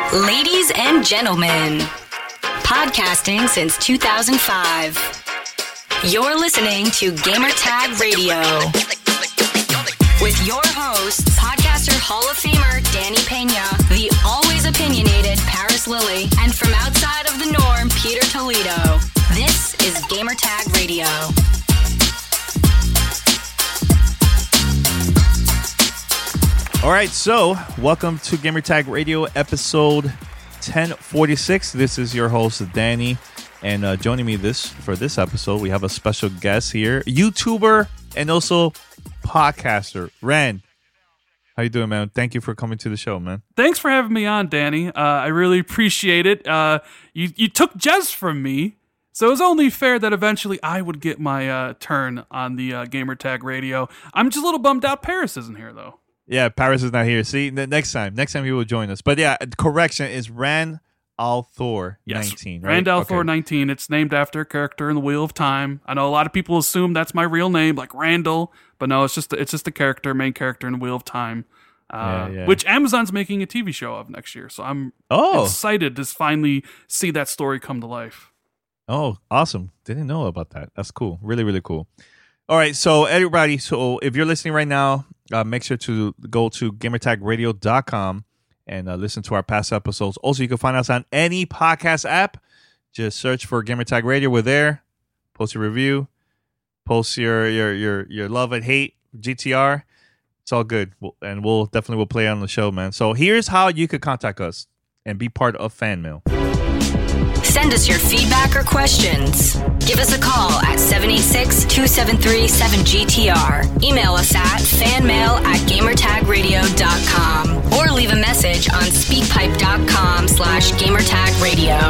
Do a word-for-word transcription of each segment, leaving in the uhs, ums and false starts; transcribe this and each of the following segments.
Ladies and gentlemen, podcasting since two thousand five. You're listening to Gamertag Radio. With your hosts, podcaster Hall of Famer Danny Pena, the always opinionated Paris Lilly, and from outside of the norm, Peter Toledo. This is Gamertag Radio. All right, so welcome to Gamertag Radio episode ten forty-six. This is your host, Danny, and uh, joining me this for this episode, we have a special guest here, YouTuber and also podcaster, Ren. How you doing, man? Thank you for coming to the show, man. Thanks for having me on, Danny. Uh, I really appreciate it. Uh, you, you took Jez from me, so it was only fair that eventually I would get my uh, turn on the uh, Gamertag Radio. I'm just a little bummed out Paris isn't here, though. Yeah, Paris is not here. See, the next time, next time he will join us. But yeah, correction is Rand al'Thor yes, nineteen. Right? Rand al'Thor okay. nineteen. It's named after a character in the Wheel of Time. I know a lot of people assume that's my real name, like Randall, but no, it's just it's just a character, main character in the Wheel of Time, uh, yeah, yeah. which Amazon's making a T V show of next year. So I'm oh. excited to finally see that story come to life. Oh, awesome! Didn't know about that. That's cool. Really, really cool. All right, so everybody, so if you're listening right now, uh, make sure to go to gamertag radio dot com and uh, listen to our past episodes. Also, you can find us on any podcast app. Just search for Gamertag Radio. We're there. Post your review. Post your your your your love and hate G T R. It's all good, we'll, and we'll definitely will play on the show, man. So here's how you could contact us and be part of Fan Mail. Send us your feedback or questions. Give us a call at seven eight six, two seven three, seven G T R. Email us at fanmail at gamertag radio dot com or leave a message on speakpipe.com slash gamertagradio.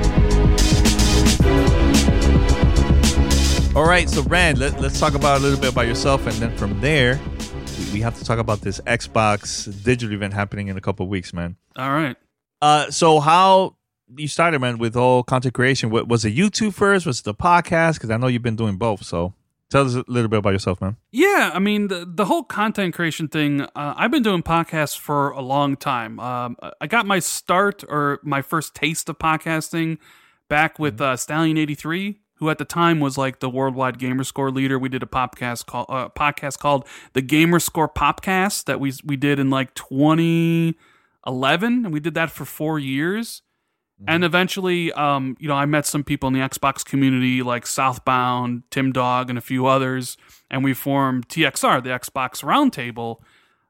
All right, so Rand, let, let's talk about a little bit about yourself, and then from there, we, we have to talk about this Xbox digital event happening in a couple of weeks, man. All right. Uh, so how you started, man, with all content creation? What, was it YouTube first? Was it the podcast? Because I know you've been doing both. So tell us a little bit about yourself, man. Yeah, I mean, the, the whole content creation thing, uh, I've been doing podcasts for a long time. Um, I got my start or my first taste of podcasting back with uh, Stallion eighty-three, who at the time was like the worldwide Gamerscore leader. We did a podcast called uh, podcast called the Gamerscore Popcast that we we did in like twenty eleven, and we did that for four years. And eventually, um, you know, I met some people in the Xbox community like Southbound, Tim Dog, and a few others, and we formed T X R, the Xbox Roundtable.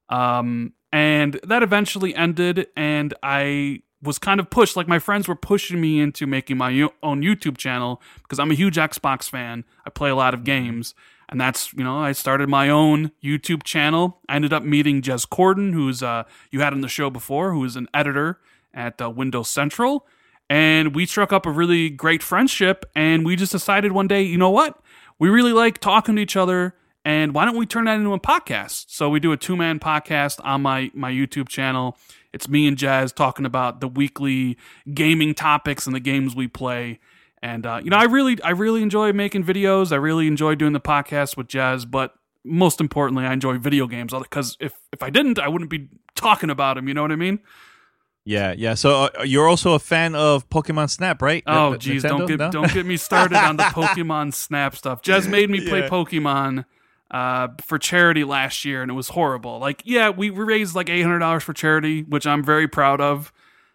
Um, and that eventually ended, and I was kind of pushed, like my friends were pushing me into making my own YouTube channel because I'm a huge Xbox fan. I play a lot of games, and that's, you know, I started my own YouTube channel. I ended up meeting Jez Corden, who's uh, you had on the show before, who is an editor at uh, Windows Central. And we struck up a really great friendship, and we just decided one day, you know what? We really like talking to each other, and why don't we turn that into a podcast? So we do a two-man podcast on my, my YouTube channel. It's me and Jez talking about the weekly gaming topics and the games we play. And, uh, you know, I really I really enjoy making videos. I really enjoy doing the podcast with Jez, but most importantly, I enjoy video games, because if, if I didn't, I wouldn't be talking about them, you know what I mean? Yeah, yeah. So uh, you're also a fan of Pokemon Snap, right? Oh, N- geez, Nintendo? don't get no? don't get me started on the Pokemon Snap stuff. Jez made me play Yeah. Pokemon uh, for charity last year, and it was horrible. Like, yeah, we, we raised like eight hundred dollars for charity, which I'm very proud of,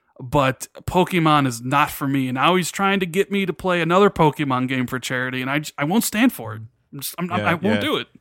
but Pokemon is not for me. And now he's trying to get me to play another Pokemon game for charity, and I, just, I won't stand for it. I'm just, I'm, Yeah, I won't yeah. do it.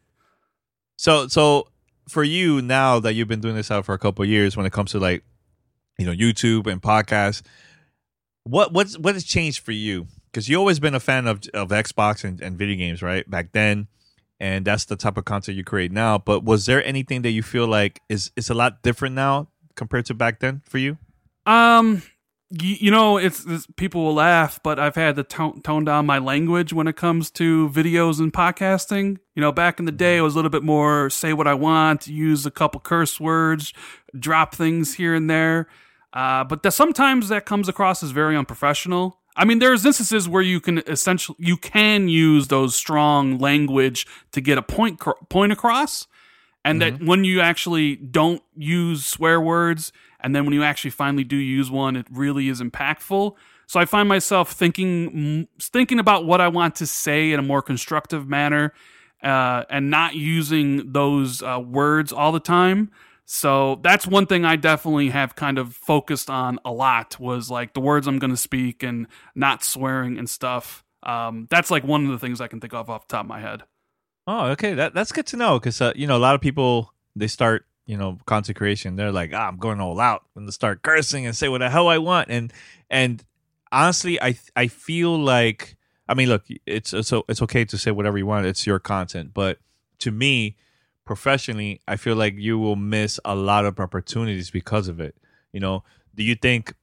So, so for you now that you've been doing this out for a couple of years, when it comes to like, you know, YouTube and podcasts, what what's what has changed for you? Because you've always been a fan of of Xbox and, and video games, right? Back then, and that's the type of content you create now. But was there anything that you feel like is is a lot different now compared to back then for you? Um, you, you know, it's, it's people will laugh, but I've had to tone, tone down my language when it comes to videos and podcasting. You know, back in the day, it was a little bit more say what I want, use a couple curse words, drop things here and there. Uh, but that sometimes that comes across as very unprofessional. I mean, there's instances where you can essentially you can use those strong language to get a point point across, and mm-hmm. that when you actually don't use swear words and then when you actually finally do use one, it really is impactful. So I find myself thinking thinking about what I want to say in a more constructive manner, uh, and not using those uh, words all the time. So that's one thing I definitely have kind of focused on a lot, was like the words I'm going to speak and not swearing and stuff. Um, that's like one of the things I can think of off the top of my head. Oh, okay. That that's good to know, because uh, you know, a lot of people, they start, you know, content creation. They're like, ah, I'm going all out, and they start cursing and say what the hell I want. And and honestly, I I feel like, I mean, look, it's it's it's okay to say whatever you want. It's your content, but to me, professionally, I feel like you will miss a lot of opportunities because of it. You know, do you think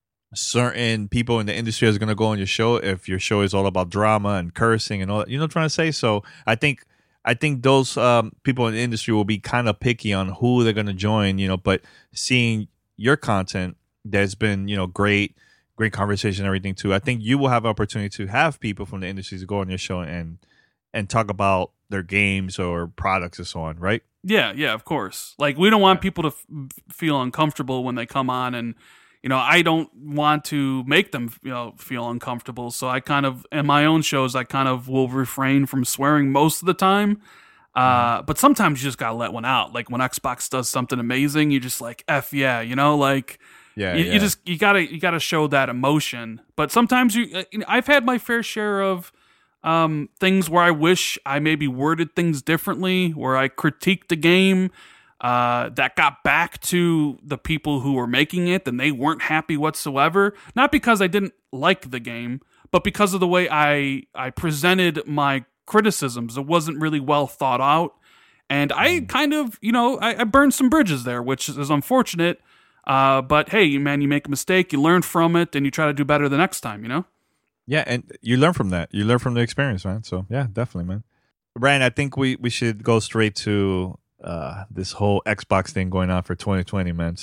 certain people in the industry is going to go on your show if your show is all about drama and cursing and all that? You know what I'm trying to say? So I think I think those um, people in the industry will be kind of picky on who they're going to join. You know, but seeing your content, that's been, you know, great, great conversation, and everything too. I think you will have opportunity to have people from the industry to go on your show and and talk about their games or products and so on, right? Yeah, yeah, of course. Like, we don't want yeah. people to f- feel uncomfortable when they come on, and you know, I don't want to make them, you know, feel uncomfortable. So I kind of, in my own shows, I kind of will refrain from swearing most of the time. Uh, mm-hmm. But sometimes you just gotta let one out. Like when Xbox does something amazing, you just like, F yeah, you know, like yeah, you, yeah. you just you gotta you gotta show that emotion. But sometimes you, I've had my fair share of um, things where I wish I maybe worded things differently, where I critiqued the game. Uh, that got back to the people who were making it, and they weren't happy whatsoever. Not because I didn't like the game, but because of the way I I presented my criticisms. It wasn't really well thought out, and I kind of, you know, I, I burned some bridges there, which is unfortunate. Uh, but hey, man, you make a mistake, you learn from it, and you try to do better the next time. You know? Yeah, and you learn from that. You learn from the experience, man. So yeah, definitely, man. Ryan, I think we we should go straight to uh this whole Xbox thing going on for twenty twenty, man.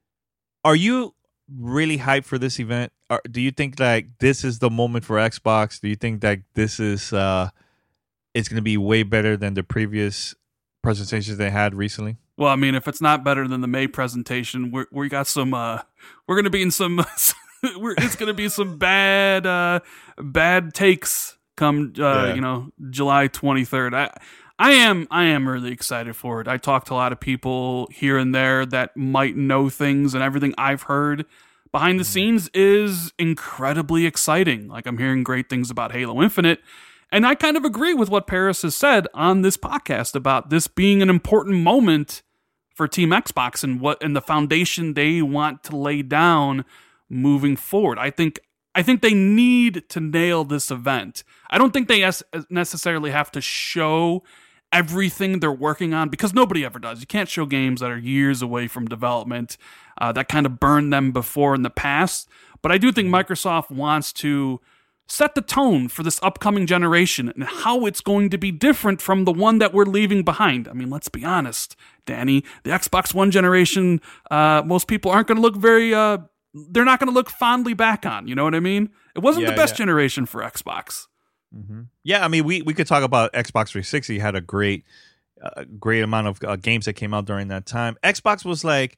Are you really hyped for this event? Or do you think like this is the moment for Xbox? Do you think that this is uh it's going to be way better than the previous presentations they had recently? Well, I mean, if it's not better than the May presentation, we we got some uh we're going to be in some we're, it's going to be some bad uh bad takes come uh yeah. you know, July twenty-third. I I am I am really excited for it. I talked to a lot of people here and there that might know things, and everything I've heard behind the scenes is incredibly exciting. Like, I'm hearing great things about Halo Infinite, and I kind of agree with what Paris has said on this podcast about this being an important moment for Team Xbox and what and the foundation they want to lay down moving forward. I think I think they need to nail this event. I don't think they necessarily have to show everything they're working on, because nobody ever does. You can't show games that are years away from development, uh, that kind of burned them before in the past. But I do think Microsoft wants to set the tone for this upcoming generation and how it's going to be different from the one that we're leaving behind. I mean, let's be honest, Danny, the Xbox One generation, uh, most people aren't going to look very, uh, they're not going to look fondly back on. You know what I mean? It wasn't yeah, the best yeah. generation for Xbox. Mm-hmm. Yeah, I mean, we, we could talk about Xbox three sixty had a great, uh, great amount of uh, games that came out during that time. Xbox was like,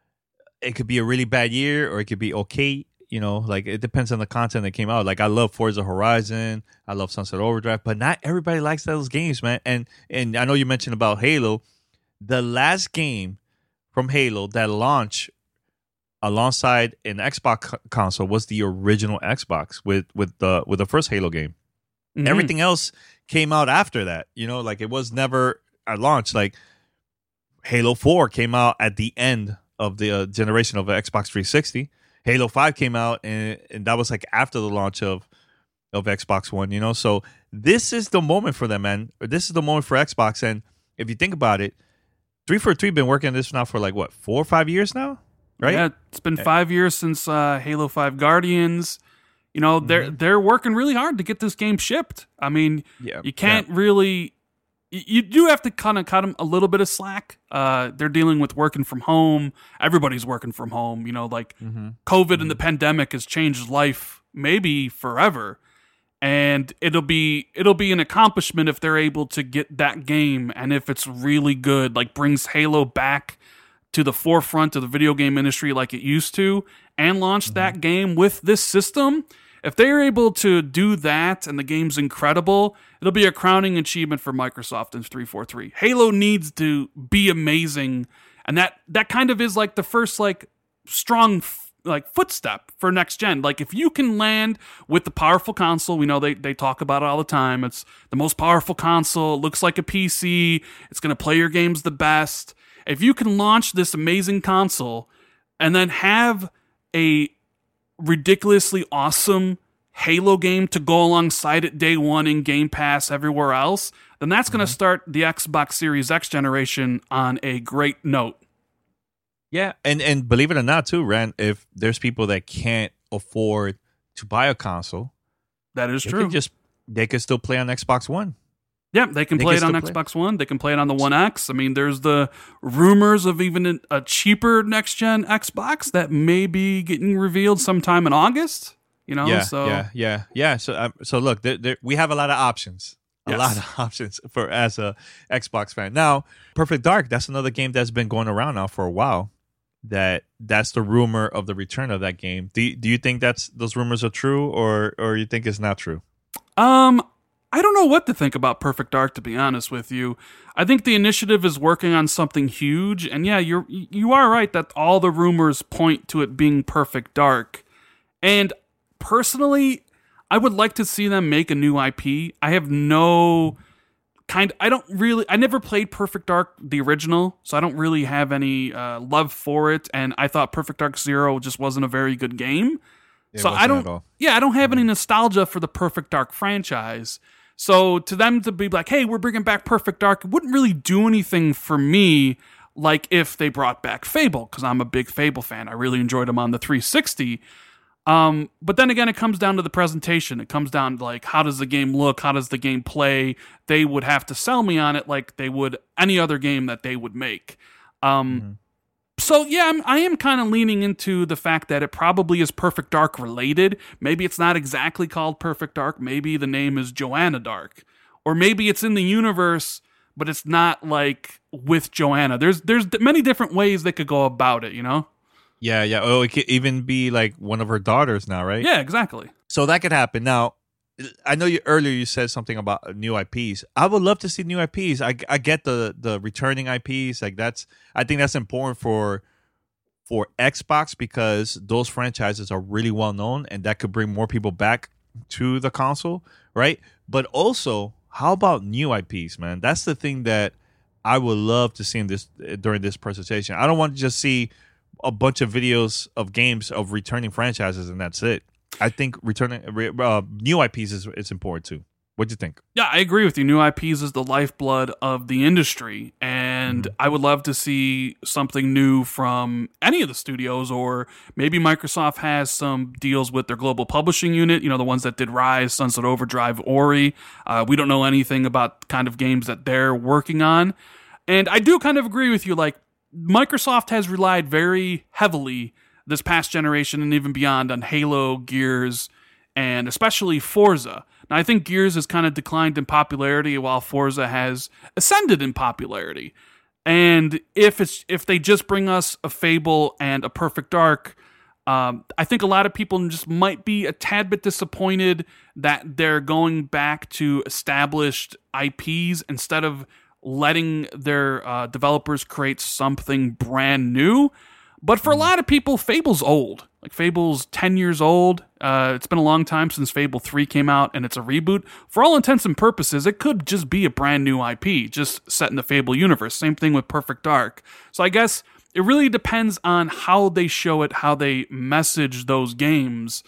it could be a really bad year or it could be okay. You know, like it depends on the content that came out. Like I love Forza Horizon, I love Sunset Overdrive, but not everybody likes those games, man. And and I know you mentioned about Halo. The last game from Halo that launched alongside an Xbox console was the original Xbox with with the with the first Halo game. Mm-hmm. Everything else came out after that. You know, like it was never at launch. Like Halo four came out at the end of the uh, generation of Xbox three sixty. Halo five came out, and, and that was like after the launch of of Xbox One. You know, so this is the moment for them, man. This is the moment for Xbox. And if you think about it, three forty-three been working on this now for like what, four or five years now, right? Yeah, it's been five years since uh, Halo five Guardians. You know, they're mm-hmm. they're working really hard to get this game shipped. I mean, yeah, you can't yeah. really. You do have to kind of cut them a little bit of slack. Uh, they're dealing with working from home. Everybody's working from home. You know, like mm-hmm. COVID mm-hmm. and the pandemic has changed life maybe forever. And it'll be it'll be an accomplishment if they're able to get that game, and if it's really good, like brings Halo back to the forefront of the video game industry like it used to and launch mm-hmm. that game with this system, if they're able to do that and the game's incredible, it'll be a crowning achievement for Microsoft in three forty-three. Halo needs to be amazing, and that that kind of is like the first like strong f- like footstep for next gen. Like if you can land with the powerful console, we know they they talk about it all the time. It's the most powerful console, it looks like a P C, it's going to play your games the best. If you can launch this amazing console and then have a ridiculously awesome Halo game to go alongside it day one in Game Pass everywhere else, then that's mm-hmm. going to start the Xbox Series X generation on a great note. Yeah, and, and believe it or not, too, Rand, if there's people that can't afford to buy a console, that is they true. Can just they can still play on Xbox One. Yeah, they can they play can it on Xbox play. One. They can play it on the One X. I mean, there's the rumors of even a cheaper next-gen Xbox that may be getting revealed sometime in August. You know, yeah, so yeah, yeah, yeah. So, um, so look, there, there, we have a lot of options. A yes. lot of options for as a Xbox fan. Now, Perfect Dark, that's another game that's been going around now for a while. That that's the rumor of the return of that game. Do do you think that's those rumors are true, or or you think it's not true? Um. I don't know what to think about Perfect Dark, to be honest with you. I think the initiative is working on something huge, and yeah, you're you are right that all the rumors point to it being Perfect Dark. And personally, I would like to see them make a new I P. I have no kind. I don't really. I never played Perfect Dark the original, so I don't really have any uh, love for it. And I thought Perfect Dark Zero just wasn't a very good game. It so I don't. Yeah, I don't have mm-hmm. any nostalgia for the Perfect Dark franchise. So to them to be like, hey, we're bringing back Perfect Dark, it wouldn't really do anything for me like if they brought back Fable, because I'm a big Fable fan. I really enjoyed them on the three sixty. Um, but then again, it comes down to the presentation. It comes down to like, how does the game look? How does the game play? They would have to sell me on it like they would any other game that they would make. Um, mm-hmm. So yeah, I'm, I am kind of leaning into the fact that it probably is Perfect Dark related. Maybe it's not exactly called Perfect Dark. Maybe the name is Joanna Dark. Or maybe it's in the universe, but it's not like with Joanna. There's there's many different ways they could go about it, you know? Yeah, yeah. Oh, it could even be like one of her daughters now, right? Yeah, exactly. So that could happen. Now, I know you earlier you said something about new I Ps. I would love to see new I Ps. I, I get the the returning I Ps. Like that's I think that's important for for Xbox because those franchises are really well known and that could bring more people back to the console, right? But also, how about new I Ps, man? That's the thing that I would love to see in this during this presentation. I don't want to just see a bunch of videos of games of returning franchises and that's it. I think returning uh, new I Ps is, is important too. What do you think? Yeah, I agree with you. New I Ps is the lifeblood of the industry, and mm-hmm. I would love to see something new from any of the studios, or maybe Microsoft has some deals with their global publishing unit, you know, the ones that did Rise, Sunset Overdrive, Ori. Uh, we don't know anything about kind of games that they're working on. And I do kind of agree with you, like, Microsoft has relied very heavily this past generation and even beyond on Halo, Gears, and especially Forza. Now, I think Gears has kind of declined in popularity while Forza has ascended in popularity. And if it's if they just bring us a Fable and a Perfect Dark, um, I think a lot of people just might be a tad bit disappointed that they're going back to established I Ps instead of letting their uh, developers create something brand new. But for a lot of people, Fable's old. Like, Fable's ten years old. Uh, it's been a long time since Fable three came out, and it's a reboot. For all intents and purposes, it could just be a brand new I P, just set in the Fable universe. Same thing with Perfect Dark. So I guess it really depends on how they show it, how they message those games.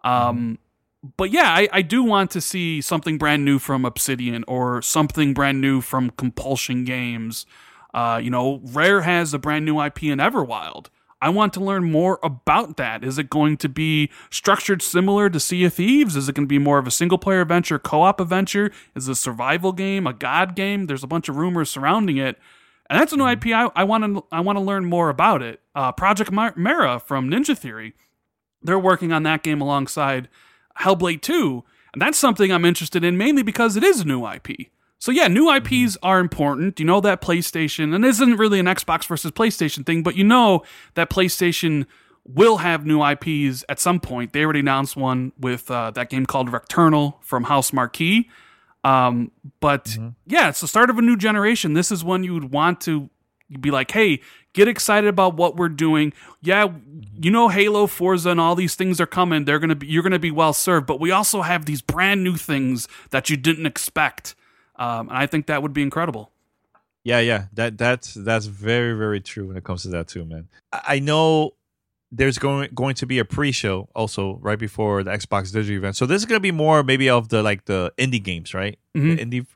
Um, but yeah, I, I do want to see something brand new from Obsidian, or something brand new from Compulsion Games. Uh, you know, Rare has a brand new I P in Everwild. I want to learn more about that. Is it going to be structured similar to Sea of Thieves? Is it going to be more of a single-player adventure, co-op adventure? Is it a survival game, a god game? There's a bunch of rumors surrounding it. And that's a new I P. I, I want to I want to learn more about it. Uh, Project Mara from Ninja Theory, they're working on that game alongside Hellblade two. And that's something I'm interested in, mainly because it is a new I P. So yeah, new I Ps are important. You know that PlayStation, and this isn't really an Xbox versus PlayStation thing, but you know that PlayStation will have new I Ps at some point. They already announced one with uh, that game called Returnal from House Marquee. Um, but mm-hmm. yeah, it's the start of a new generation. This is when you would want to be like, hey, get excited about what we're doing. Yeah, you know, Halo, Forza, and all these things are coming. They're gonna be, you're gonna be well served. But we also have these brand new things that you didn't expect, um, and I think that would be incredible. Yeah, yeah, that that's that's very very true when it comes to that too, man. I, I know there's going going to be a pre-show also right before the Xbox Digital event, so this is gonna be more maybe of the like the indie games, right? Mm-hmm. The indie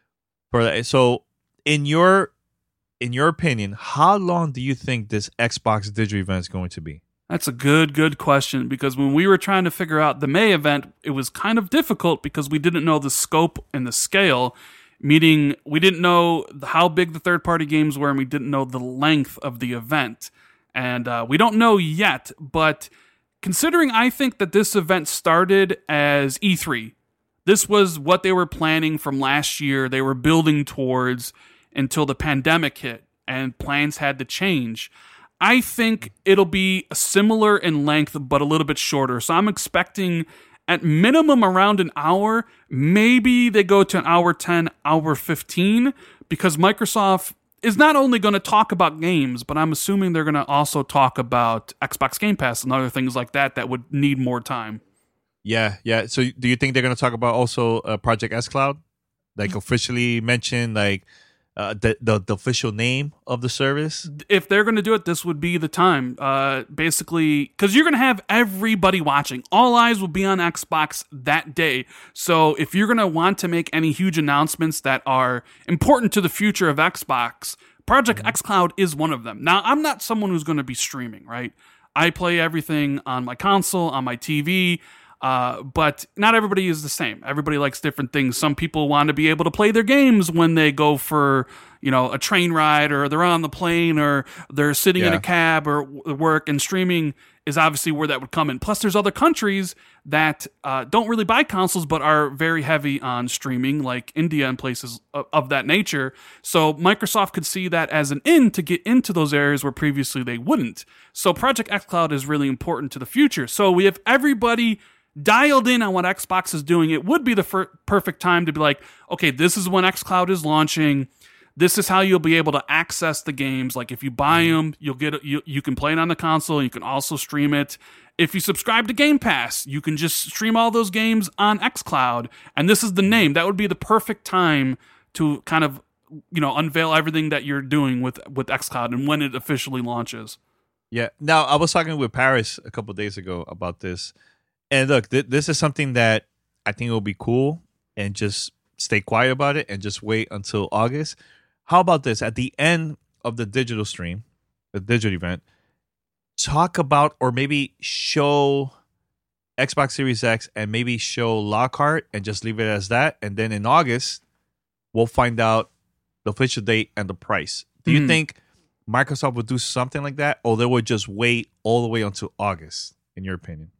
for that. So in your In your opinion, how long do you think this Xbox Digital event is going to be? That's a good, good question, because when we were trying to figure out the May event, it was kind of difficult because we didn't know the scope and the scale, meaning we didn't know how big the third-party games were and we didn't know the length of the event. And uh, we don't know yet, but considering I think that this event started as E three, this was what they were planning from last year, they were building towards until the pandemic hit and plans had to change. I think it'll be similar in length, but a little bit shorter. So I'm expecting at minimum around an hour. Maybe they go to an hour ten, hour fifteen, because Microsoft is not only going to talk about games, but I'm assuming they're going to also talk about Xbox Game Pass and other things like that that would need more time. Yeah, yeah. So do you think they're going to talk about also uh, Project xCloud? Like officially mention like uh, the, the the official name of the service? If they're going to do it, this would be the time. Uh, basically, because you're going to have everybody watching. All eyes will be on Xbox that day. So if you're going to want to make any huge announcements that are important to the future of Xbox, Project mm-hmm. xCloud is one of them. Now, I'm not someone who's going to be streaming, right? I play everything on my console, on my T V. Uh, but not everybody is the same. Everybody likes different things. Some people want to be able to play their games when they go for, you know, a train ride, or they're on the plane, or they're sitting yeah. in a cab or work, and streaming is obviously where that would come in. Plus, there's other countries that uh, don't really buy consoles but are very heavy on streaming, like India and places of, of that nature. So Microsoft could see that as an in to get into those areas where previously they wouldn't. So Project xCloud is really important to the future. So we have everybody dialed in on what Xbox is doing. It would be the fir- perfect time to be like, okay, this is when xCloud is launching. This is how you'll be able to access the games. Like if you buy them, you'll get it, you you can play it on the console. You can also stream it. If you subscribe to Game Pass, you can just stream all those games on xCloud. And this is the name. That would be the perfect time to kind of, you know, unveil everything that you're doing with with xCloud and when it officially launches. Yeah. Now, I was talking with Paris a couple of days ago about this. And look, th- this is something that I think will be cool, and just stay quiet about it and just wait until August. How about this? At the end of the digital stream, the digital event, talk about or maybe show Xbox Series X and maybe show Lockhart and just leave it as that. And then in August, we'll find out the official date and the price. Do you mm. think Microsoft would do something like that, or they would just wait all the way until August, in your opinion?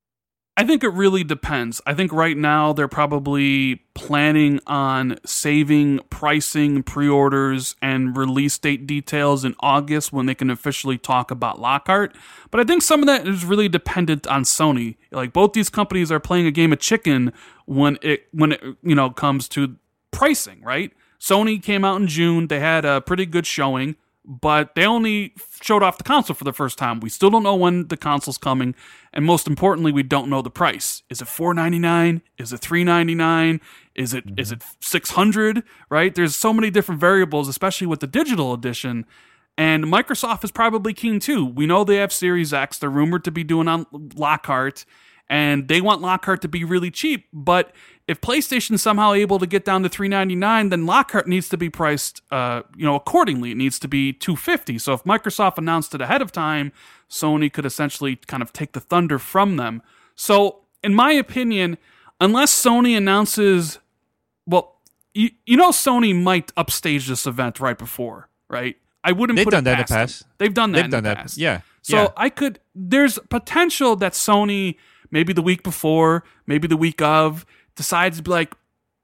I think it really depends. I think right now they're probably planning on saving pricing, pre-orders, and release date details in August when they can officially talk about Lockhart. But I think some of that is really dependent on Sony. Like both these companies are playing a game of chicken when it when it you know comes to pricing, right? Sony came out in June. They had a pretty good showing, but they only showed off the console for the first time. We still don't know when the console's coming, and most importantly, we don't know the price. Is it four ninety-nine? Is it three ninety-nine? Is it mm-hmm. is it six hundred? Right? There's so many different variables, especially with the digital edition. And Microsoft is probably keen too. We know they have Series X. They're rumored to be doing on Lockhart, and they want Lockhart to be really cheap. But if PlayStation's somehow able to get down to three ninety-nine, then Lockhart needs to be priced, uh, you know, accordingly. It needs to be two fifty. So if Microsoft announced it ahead of time, Sony could essentially kind of take the thunder from them. So, in my opinion, unless Sony announces, well, you, you know, Sony might upstage this event right before, right? I wouldn't They've put done it that past in the past. them. They've done that They've in done the that. past. Yeah. So yeah. I could, there's potential that Sony, maybe the week before, maybe the week of, decides to be like,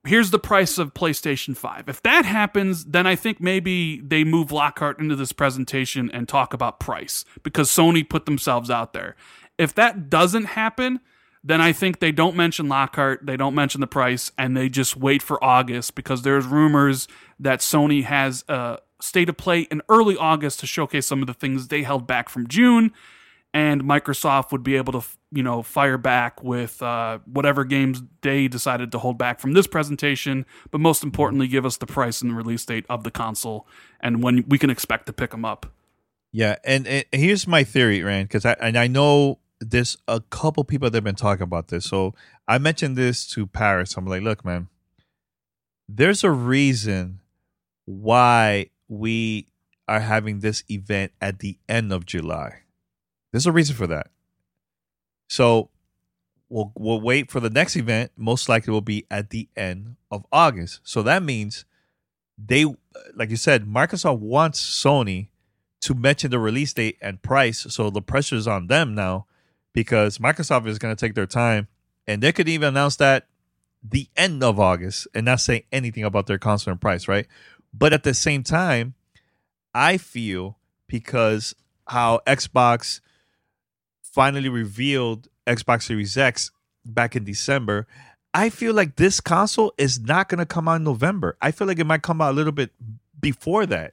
here's the price of PlayStation five. If that happens, then I think maybe they move Lockhart into this presentation and talk about price because Sony put themselves out there. If that doesn't happen, then I think they don't mention Lockhart, they don't mention the price, and they just wait for August because there's rumors that Sony has a state of play in early August to showcase some of the things they held back from June, and Microsoft would be able to, you know, fire back with uh, whatever games they decided to hold back from this presentation, but most importantly, give us the price and the release date of the console and when we can expect to pick them up. Yeah, and, and here's my theory, Rand, because I and I know there's a couple people that have been talking about this. So I mentioned this to Paris. I'm like, look, man, there's a reason why we are having this event at the end of July. There's a reason for that. So we'll we'll wait for the next event. Most likely will be at the end of August. So that means they, like you said, Microsoft wants Sony to mention the release date and price. So the pressure is on them now because Microsoft is going to take their time, and they could even announce that the end of August and not say anything about their console and price, right? But at the same time, I feel because how Xbox finally revealed Xbox Series X back in December, I feel like this console is not going to come out in November. I feel like it might come out a little bit before that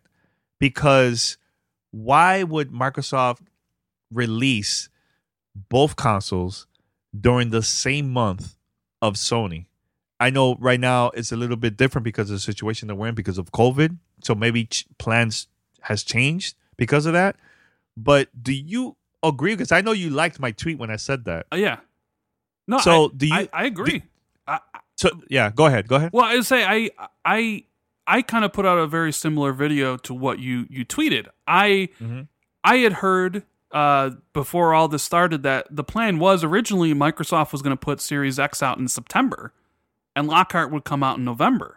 because why would Microsoft release both consoles during the same month of Sony? I know right now it's a little bit different because of the situation that we're in because of COVID. So maybe ch- plans has changed because of that. But do you agree? Because I know you liked my tweet when I said that. Uh, yeah. No. So I, do you? I, I agree. Do, I, so yeah, go ahead. Go ahead. Well, I would say I I I kind of put out a very similar video to what you you tweeted. I mm-hmm. I had heard uh, before all this started that the plan was originally Microsoft was going to put Series X out in September, and Lockhart would come out in November.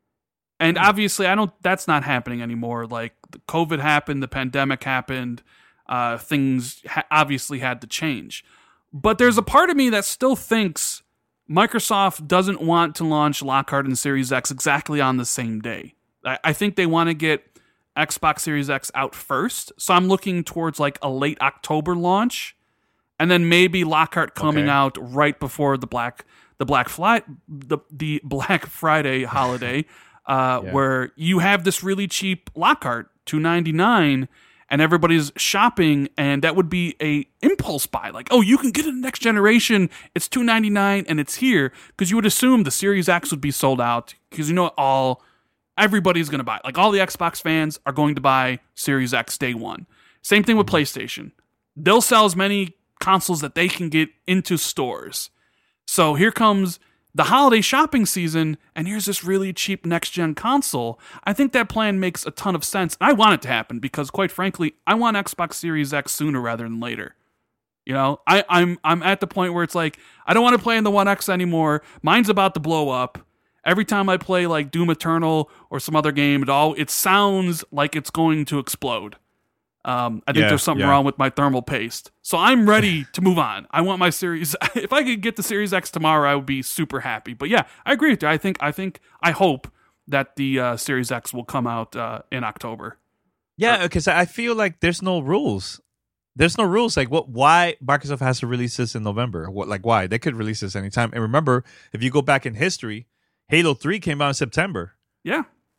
And mm-hmm. obviously, I don't. That's not happening anymore. Like the COVID happened, the pandemic happened. Uh, things ha- obviously had to change. But there's a part of me that still thinks Microsoft doesn't want to launch Lockhart and Series X exactly on the same day. I, I think they want to get Xbox Series X out first. So I'm looking towards like a late October launch, and then maybe Lockhart coming okay. out right before the Black the Black Fly the the Black Friday holiday, uh, yeah. where you have this really cheap Lockhart, two ninety-nine. And everybody's shopping, and that would be a impulse buy. Like, oh, you can get it in the next generation. It's two ninety-nine, and it's here. Because you would assume the Series X would be sold out. Because you know all, everybody's going to buy it. Like, all the Xbox fans are going to buy Series X day one. Same thing with PlayStation. They'll sell as many consoles that they can get into stores. So here comes the holiday shopping season, and here's this really cheap next-gen console. I think that plan makes a ton of sense. I want it to happen because, quite frankly, I want Xbox Series X sooner rather than later. You know, I, I'm I'm at the point where it's like, I don't want to play in the One X anymore. Mine's about to blow up. Every time I play like Doom Eternal or some other game at all, it sounds like it's going to explode. Um, I think yeah, there's something yeah. wrong with my thermal paste. So I'm ready to move on. I want my Series. If I could get the Series X tomorrow, I would be super happy. But yeah, I agree with you. I think, I think, I hope that the uh, Series X will come out uh, in October. Yeah, because I feel like there's no rules. There's no rules. Like, what? Why Microsoft has to release this in November? What? Like, why? They could release this anytime. And remember, if you go back in history, Halo three came out in September. Yeah.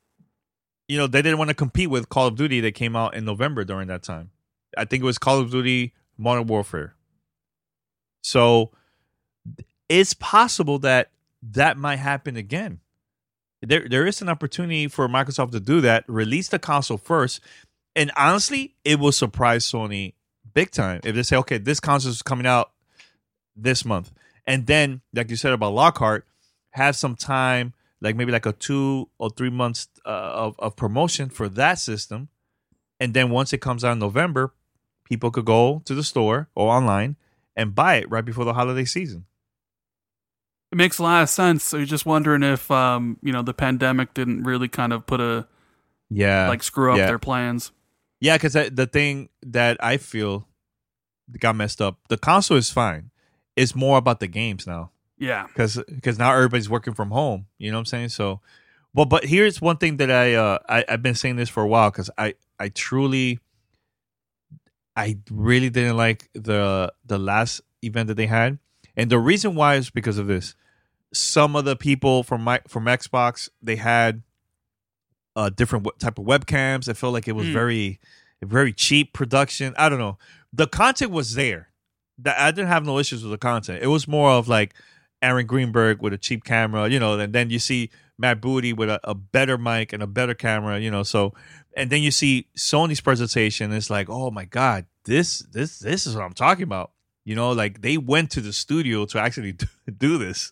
You know, they didn't want to compete with Call of Duty that came out in November during that time. I think it was Call of Duty Modern Warfare. So it's possible that that might happen again. There, there is an opportunity for Microsoft to do that, release the console first. And honestly, it will surprise Sony big time if they say, okay, this console is coming out this month. And then, like you said about Lockhart, have some time, like maybe like a two or three months uh, of, of promotion for that system. And then once it comes out in November, people could go to the store or online and buy it right before the holiday season. It makes a lot of sense. So you're just wondering if, um, you know, the pandemic didn't really kind of put a, yeah, like screw up yeah. their plans. Yeah, because the thing that I feel got messed up, the console is fine. It's more about the games now. Yeah. Because because now everybody's working from home. You know what I'm saying? So, well, but here's one thing that I, uh, I I've been saying this for a while because I, I truly, I really didn't like the the last event that they had. And the reason why is because of this. Some of the people from my, from Xbox, they had uh, different type of webcams. I felt like it was mm. very, very cheap production. I don't know. The content was there. I didn't have no issues with the content. It was more of like Aaron Greenberg with a cheap camera, you know, and then you see Matt Booty with a, a better mic and a better camera, you know. So, and then you see Sony's presentation. It's like, oh my God, this, this, this is what I'm talking about. You know, like they went to the studio to actually do, do this.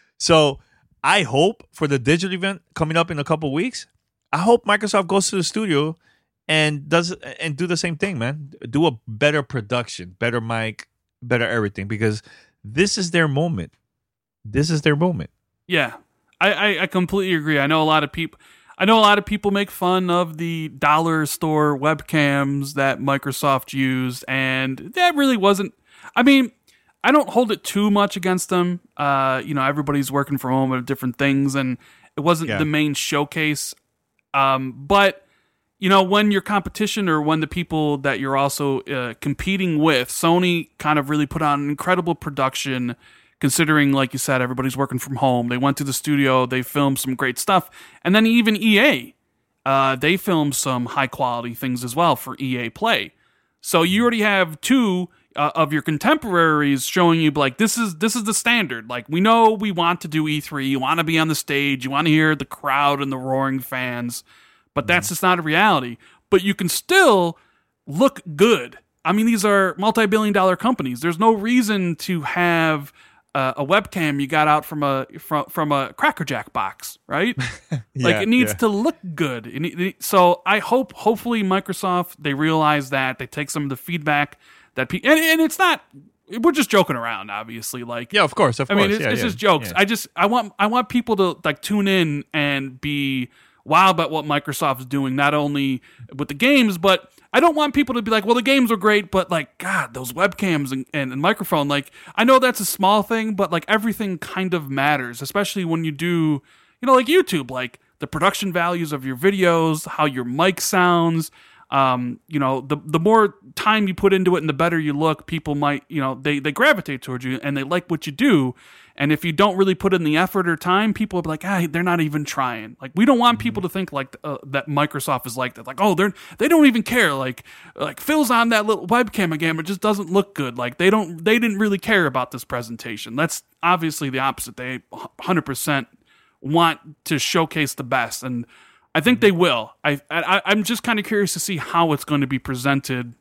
So I hope for the digital event coming up in a couple of weeks, I hope Microsoft goes to the studio and does and do the same thing, man. Do a better production, better mic, better everything, because this is their moment. This is their moment. Yeah, I, I, I completely agree. I know a lot of people. I know a lot of people make fun of the dollar store webcams that Microsoft used, and that really wasn't. I mean, I don't hold it too much against them. Uh, you know, everybody's working from home at different things, and it wasn't yeah. the main showcase. Um, but, you know, when your competition or when the people that you're also uh, competing with, Sony kind of really put on an incredible production, considering, like you said, everybody's working from home. They went to the studio, they filmed some great stuff. And then even E A, uh, they filmed some high-quality things as well for E A Play. So you already have two... Uh, of your contemporaries showing you like this is this is the standard. Like we know we want to do E three, you want to be on the stage, you want to hear the crowd and the roaring fans, but that's just not a reality. But you can still look good. I mean, these are multi-billion dollar companies. There's no reason to have uh, a webcam you got out from a from from a Cracker Jack box, right? yeah, like it needs yeah. to look good. It, it, so I hope hopefully Microsoft, they realize that, they take some of the feedback that pe- and, and it's not, we're just joking around, obviously. Like, yeah, of course, of I course. mean, it's, yeah, it's yeah, just jokes. yeah. I just, I want, I want people to like tune in and be wow about what Microsoft is doing, not only with the games, but I don't want people to be like, well, the games are great, but like, God, those webcams and, and, and microphone. Like, I know that's a small thing, but like everything kind of matters, especially when you do, you know, like YouTube, like the production values of your videos, how your mic sounds. Um, you know, the the more time you put into it and the better you look, people might, you know, they, they gravitate towards you and they like what you do. And if you don't really put in the effort or time, people will be like, ah, they're not even trying. Like, we don't want mm-hmm. people to think like uh, that Microsoft is like that. Like, oh, they're they don't even care. Like, like Phil's on that little webcam again, but it just doesn't look good. Like, they don't they didn't really care about this presentation. That's obviously the opposite. They one hundred percent want to showcase the best, and I think they will. I, I I'm just kind of curious to see how it's going to be presented.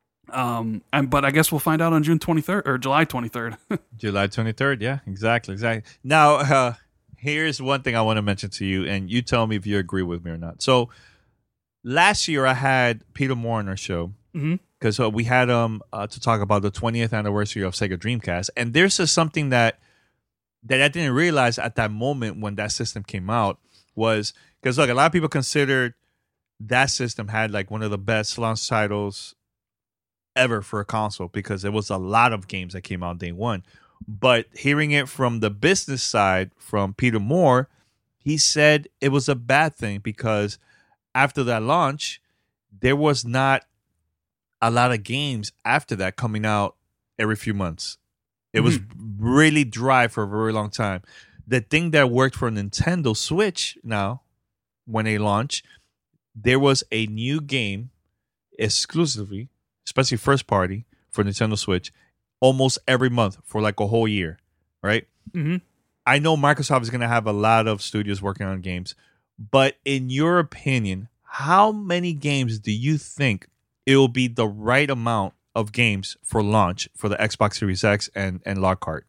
Um, and but I guess we'll find out on June twenty-third or July twenty-third. July twenty-third, yeah, exactly, exactly. Now, uh, here's one thing I want to mention to you, and you tell me if you agree with me or not. So, last year I had Peter Moore on our show because mm-hmm. uh, we had um uh, to talk about the twentieth anniversary of Sega Dreamcast, and there's just something that that I didn't realize at that moment when that system came out was. Because, look, a lot of people considered that system had, like, one of the best launch titles ever for a console because there was a lot of games that came out day one. But hearing it from the business side from Peter Moore, he said it was a bad thing because after that launch, there was not a lot of games after that coming out every few months. It mm-hmm. was really dry for a very long time. The thing that worked for Nintendo Switch now, when they launch, there was a new game exclusively, especially first party for Nintendo Switch, almost every month for like a whole year, right? Mm-hmm. I know Microsoft is going to have a lot of studios working on games, but in your opinion, how many games do you think it will be the right amount of games for launch for the Xbox Series X and, and Lockhart?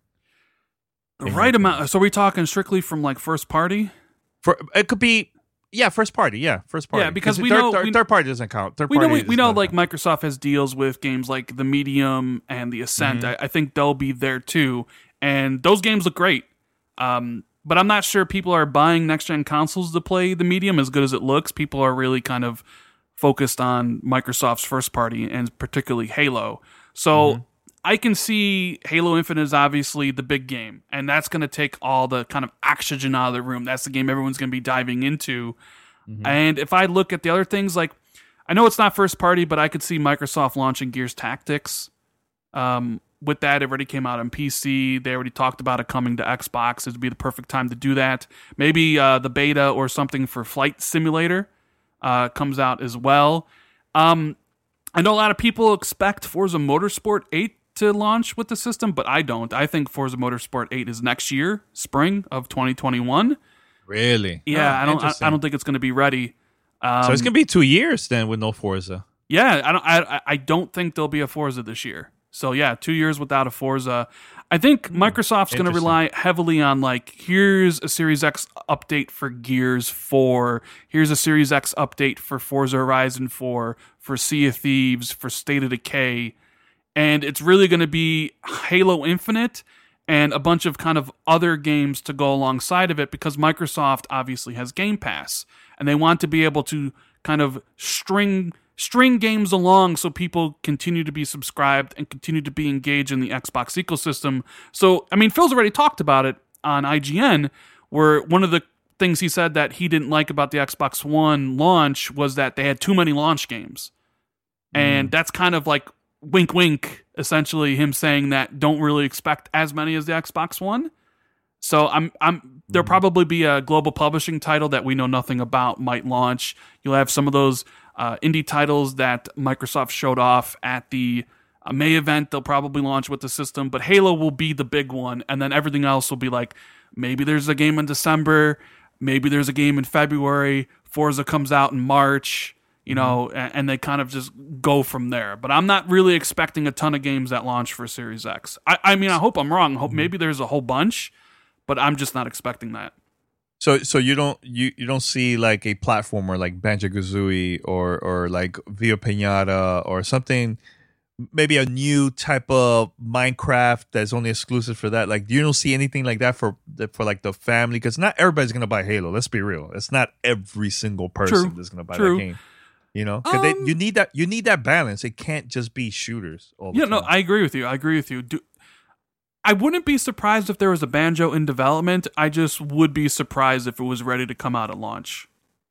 The right amount. So are we talking strictly from like first party? For it could be. Yeah, first party. Yeah, first party. Yeah, because we third, know third, we, third party doesn't count. Third we party know we, we know like count. Microsoft has deals with games like the Medium and the Ascent. Mm-hmm. I, I think they'll be there too, and those games look great. Um, but I'm not sure people are buying next gen consoles to play the Medium as good as it looks. People are really kind of focused on Microsoft's first party and particularly Halo. So. Mm-hmm. I can see Halo Infinite is obviously the big game, and that's going to take all the kind of oxygen out of the room. That's the game everyone's going to be diving into. Mm-hmm. And if I look at the other things, like, I know it's not first party, but I could see Microsoft launching Gears Tactics. Um, with that, it already came out on P C. They already talked about it coming to Xbox. It would be the perfect time to do that. Maybe uh, the beta or something for Flight Simulator uh, comes out as well. Um, I know a lot of people expect Forza Motorsport eight to launch with the system, but I don't. I think Forza Motorsport eight is next year, spring of twenty twenty-one. Really? Yeah, oh, I don't. I, I don't think it's going to be ready. Um, so it's going to be two years then with no Forza. Yeah, I don't. I I don't think there'll be a Forza this year. So yeah, two years without a Forza. I think mm, Microsoft's going to rely heavily on, like, here's a Series X update for Gears four. Here's a Series X update for Forza Horizon four, for Sea of Thieves, for State of Decay. And it's really going to be Halo Infinite and a bunch of kind of other games to go alongside of it, because Microsoft obviously has Game Pass, and they want to be able to kind of string string games along so people continue to be subscribed and continue to be engaged in the Xbox ecosystem. So, I mean, Phil's already talked about it on I G N, where one of the things he said that he didn't like about the Xbox One launch was that they had too many launch games. Mm. And that's kind of like wink, wink, essentially him saying that don't really expect as many as the Xbox One. So I'm, I'm, there'll probably be a global publishing title that we know nothing about might launch. You'll have some of those uh, indie titles that Microsoft showed off at the uh, May event. They'll probably launch with the system, but Halo will be the big one, and then everything else will be like, maybe there's a game in December, maybe there's a game in February, Forza comes out in March, you know, mm-hmm. and, and they kind of just go from there. But I'm not really expecting a ton of games that launch for Series X. I, I mean, I hope I'm wrong. I hope maybe there's a whole bunch, but I'm just not expecting that. So, so you don't you, you don't see like a platformer like Banjo-Kazooie or or like Via Pinata or something, maybe a new type of Minecraft that's only exclusive for that. Like, you don't see anything like that for for like the family, because not everybody's gonna buy Halo. Let's be real. It's not every single person True. that's gonna buy True. that game. You know, 'cause um, they, you need that you need that balance. It can't just be shooters all the yeah, time. no, I agree with you. I agree with you. Do, I wouldn't be surprised if there was a Banjo in development. I just would be surprised if it was ready to come out at launch.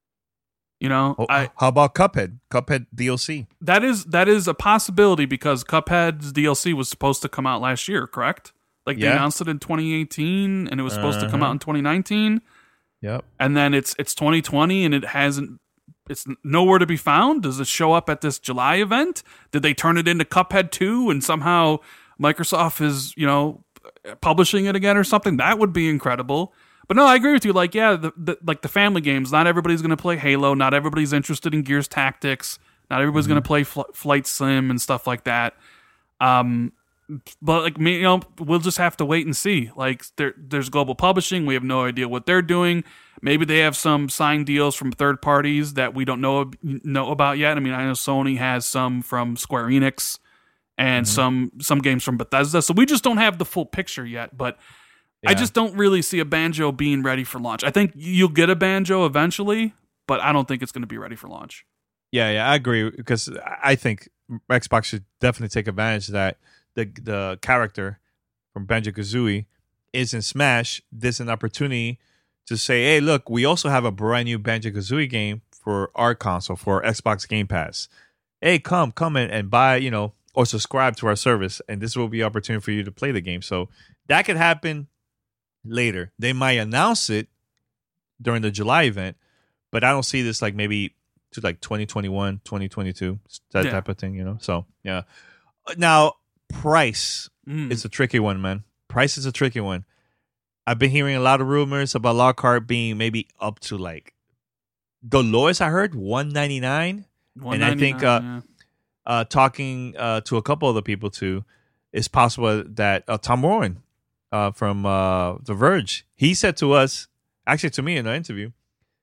You know, oh, I, how about Cuphead? Cuphead D L C. That is that is a possibility, because Cuphead's D L C was supposed to come out last year, correct? Like they yeah. announced it in twenty eighteen, and it was supposed uh-huh. to come out in twenty nineteen. Yep. And then it's it's twenty twenty, and it hasn't. It's nowhere to be found. Does it show up at this July event? Did they turn it into Cuphead two, and somehow Microsoft is, you know, publishing it again or something? That would be incredible. But no, I agree with you. Like, yeah, the, the, like the family games, not everybody's going to play Halo. Not everybody's interested in Gears Tactics. Not everybody's mm-hmm. going to play Fl- Flight Sim and stuff like that. Um, but like me, you know, we'll just have to wait and see. Like, there, there's global publishing. We have no idea what they're doing. Maybe they have some signed deals from third parties that we don't know know about yet. I mean, I know Sony has some from Square Enix and mm-hmm. some some games from Bethesda. So we just don't have the full picture yet. But yeah. I just don't really see a Banjo being ready for launch. I think you'll get a Banjo eventually, but I don't think it's going to be ready for launch. Yeah, yeah, I agree, because I think Xbox should definitely take advantage of that. The the character from Banjo-Kazooie is in Smash. There's an opportunity to say, hey, look, we also have a brand new Banjo-Kazooie game for our console, for Xbox Game Pass. Hey, come, come in and buy, you know, or subscribe to our service, and this will be an opportunity for you to play the game. So that could happen later. They might announce it during the July event, but I don't see this like maybe to like twenty twenty-one, twenty twenty-two, that yeah. type of thing, you know? So, yeah. Now, price mm. is a tricky one, man. Price is a tricky one. I've been hearing a lot of rumors about Lockhart being maybe up to like the lowest I heard, one ninety-nine. And I think uh, yeah. uh, talking uh, to a couple other people too, it's possible that uh, Tom Warren uh, from uh, The Verge, he said to us, actually to me in an interview,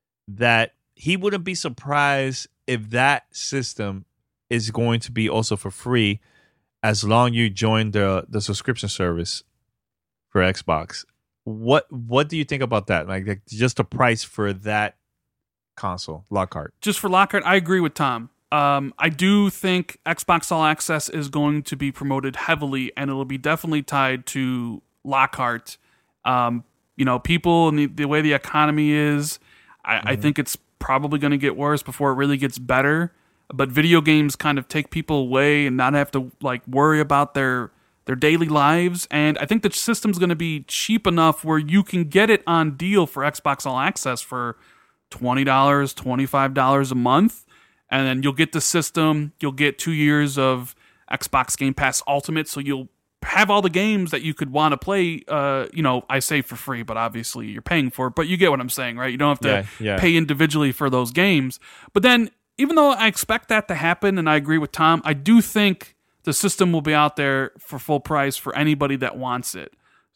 that he wouldn't be surprised if that system is going to be also for free as long you join the the subscription service for Xbox. What what do you think about that? Like, like just the price for that console, Lockhart? Just for Lockhart, I agree with Tom. Um, I do think Xbox All Access is going to be promoted heavily, and it'll be definitely tied to Lockhart. Um, you know, people and the, the way the economy is, I, mm-hmm. I think it's probably going to get worse before it really gets better. But video games kind of take people away and not have to like worry about their their daily lives. And I think the system's going to be cheap enough where you can get it on deal for Xbox All Access for twenty dollars, twenty-five dollars a month. And then you'll get the system. You'll get two years of Xbox Game Pass Ultimate. So you'll have all the games that you could want to play. Uh, you know, I say for free, but obviously you're paying for it. But you get what I'm saying, right? You don't have to yeah, yeah. pay individually for those games. But then, even though I expect that to happen, and I agree with Tom, I do think the system will be out there for full price for anybody that wants it.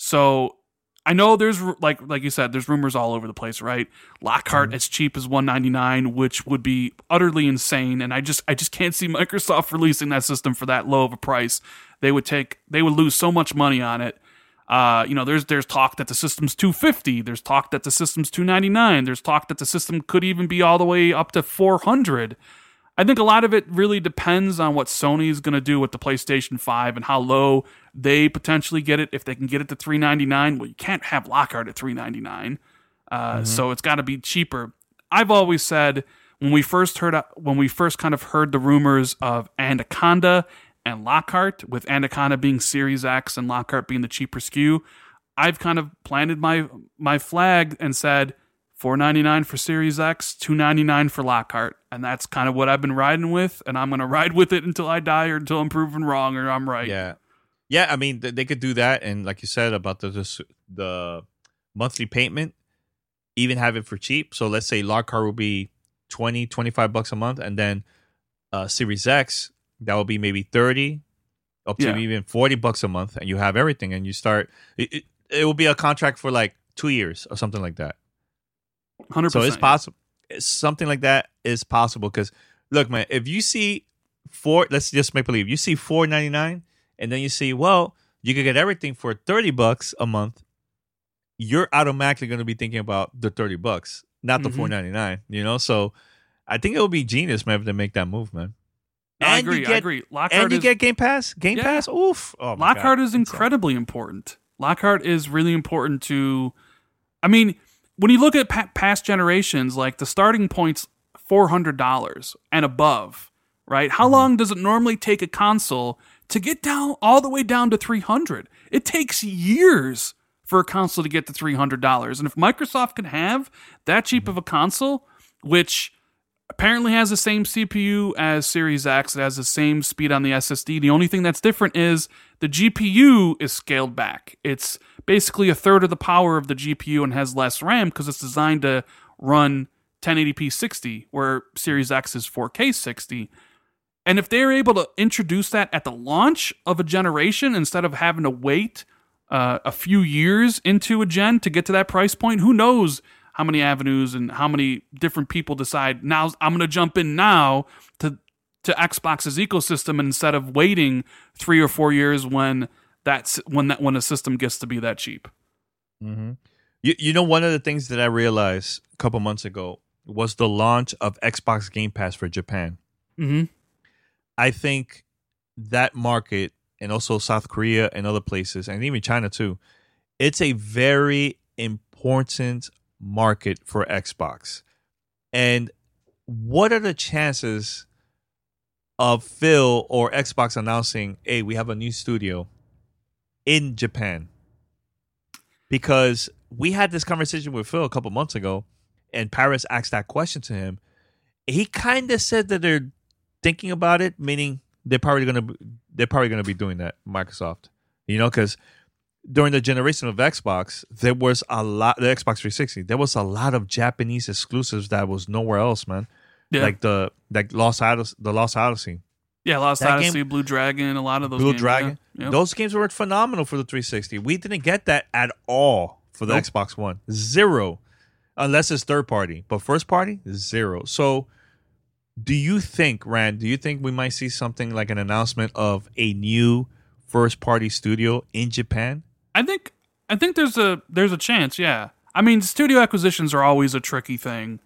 So I know there's, like like you said, there's rumors all over the place, right? Lockhart mm-hmm. as cheap as one ninety-nine, which would be utterly insane, and I just I just can't see Microsoft releasing that system for that low of a price. They would take they would lose so much money on it. Uh, you know, there's there's talk that the system's two hundred fifty dollars. There's talk that the system's two hundred ninety-nine dollars. There's talk that the system could even be all the way up to four hundred dollars. I think a lot of it really depends on what Sony's going to do with the PlayStation five and how low they potentially get it. If they can get it to three hundred ninety-nine dollars, well, you can't have Lockhart at three hundred ninety-nine dollars. Uh, mm-hmm. So it's got to be cheaper. I've always said when we first heard when we first kind of heard the rumors of Anaconda and Lockhart, with Anaconda being Series X and Lockhart being the cheaper S K U, I've kind of planted my my flag and said four ninety-nine for Series X, two ninety-nine for Lockhart, and that's kind of what I've been riding with, and I'm going to ride with it until I die or until I'm proven wrong or I'm right. Yeah, yeah. I mean, they could do that, and like you said about the the, the monthly payment, even have it for cheap. So let's say Lockhart will be twenty, twenty-five bucks a month, and then uh, Series X, that will be maybe thirty, up to Yeah. even forty bucks a month, and you have everything, and you start. It, it, it will be a contract for like two years or something like that. one hundred percent. So it's possible. Something like that is possible because, look, man, if you see four, let's just make believe you see four ninety nine, and then you see, well, you could get everything for thirty bucks a month. You're automatically going to be thinking about the thirty bucks, not the Mhm. four ninety nine. You know, so I think it would be genius, man, if they make that move, man. No, I And you agree. get- I agree. Lockhart And you is, get Game Pass, Game Yeah. Pass. Oof, oh my Lockhart God. is incredibly important. Lockhart is really important to. I mean, when you look at pa- past generations, like the starting point's four hundred dollars and above, right? How Mm-hmm. long does it normally take a console to get down all the way down to three hundred? It takes years for a console to get to three hundred dollars. And if Microsoft can have that cheap of a console, which apparently has the same C P U as Series X, it has the same speed on the S S D. The only thing that's different is the G P U is scaled back. It's basically a third of the power of the G P U and has less RAM because it's designed to run ten eighty p sixty, where Series X is four K sixty. And if they're able to introduce that at the launch of a generation instead of having to wait uh, a few years into a gen to get to that price point, who knows how many avenues and how many different people decide, now I'm going to jump in now to to Xbox's ecosystem instead of waiting three or four years when that's when that when a system gets to be that cheap. Mm-hmm. You you know, one of the things that I realized a couple months ago was the launch of Xbox Game Pass for Japan. Mm-hmm. I think that market, and also South Korea and other places, and even China too, it's a very important market for Xbox. And what are the chances of Phil or Xbox announcing, hey, we have a new studio in Japan? Because we had this conversation with Phil a couple months ago, and Paris asked that question to him. He kind of said that they're thinking about it, meaning they're probably gonna they're probably gonna be doing that, Microsoft. You know, because during the generation of Xbox, there was a lot, the Xbox three sixty, there was a lot of Japanese exclusives that was nowhere else, man. Yeah. Like the like Lost Odyssey, the Lost Odyssey, Yeah, Lost That Odyssey, game- Blue Dragon, a lot of those Blue games, Dragon. yeah. Yep. Those games were phenomenal for the three sixty. We didn't get that at all for the Nope. Xbox One. Zero. Unless it's third party. But first party, zero. So do you think, Rand, do you think we might see something like an announcement of a new first party studio in Japan? I think I think there's a there's a chance, yeah. I mean, studio acquisitions are always a tricky thing.